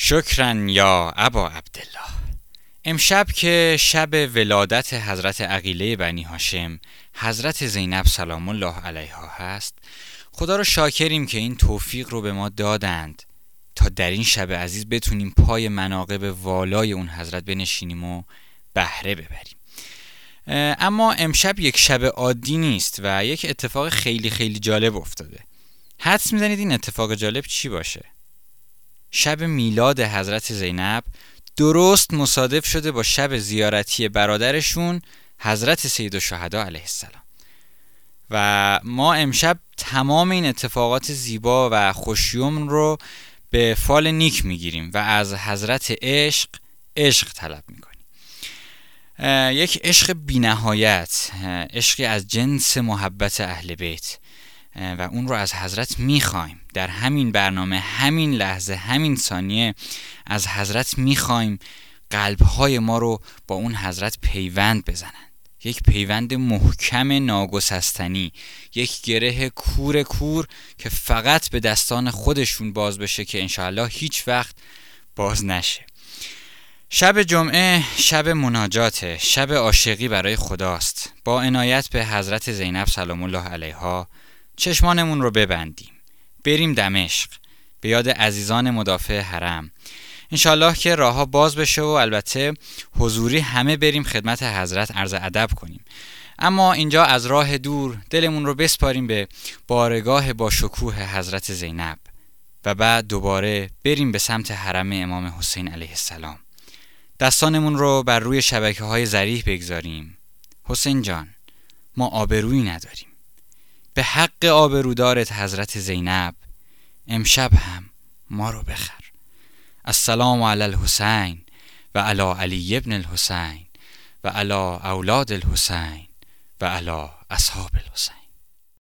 شکرا یا ابا عبدالله. امشب که شب ولادت حضرت عقیله بنی هاشم حضرت زینب سلام الله علیها هست، خدا رو شاکریم که این توفیق رو به ما دادند تا در این شب عزیز بتونیم پای مناقب والای اون حضرت بنشینیم و بهره ببریم. اما امشب یک شب عادی نیست و یک اتفاق خیلی خیلی جالب افتاده. حدس میزنید این اتفاق جالب چی باشه؟ شب میلاد حضرت زینب درست مصادف شده با شب زیارتی برادرشون حضرت سیدالشهدا علیه السلام و ما امشب تمام این اتفاقات زیبا و خوشیوم رو به فال نیک میگیریم و از حضرت عشق طلب میکنیم. یک عشق بی نهایت، عشقی از جنس محبت اهل بیت و اون رو از حضرت میخوایم. در همین برنامه، همین لحظه، همین ثانیه از حضرت میخوایم قلبهای ما رو با اون حضرت پیوند بزنند. یک پیوند محکم ناگسستنی، یک گره کور که فقط به دستان خودشون باز بشه که انشاءالله هیچ وقت باز نشه. شب جمعه شب مناجاته، شب عاشقی برای خداست. با عنایت به حضرت زینب سلام الله علیها چشمانمون رو ببندیم، بریم دمشق به یاد عزیزان مدافع حرم. انشالله که راهها باز بشه و البته حضوری همه بریم خدمت حضرت عرض ادب کنیم. اما اینجا از راه دور دلمون رو بسپاریم به بارگاه با شکوه حضرت زینب و بعد دوباره بریم به سمت حرم امام حسین علیه السلام. دستانمون رو بر روی شبکه‌های ذریح بگذاریم. حسین جان، ما آبرویی نداریم. به حق آبرودارت حضرت زینب امشب هم ما رو بخر. السلام علی الحسین و علی علی ابن الحسین و علی اولاد الحسین و علی اصحاب الحسین.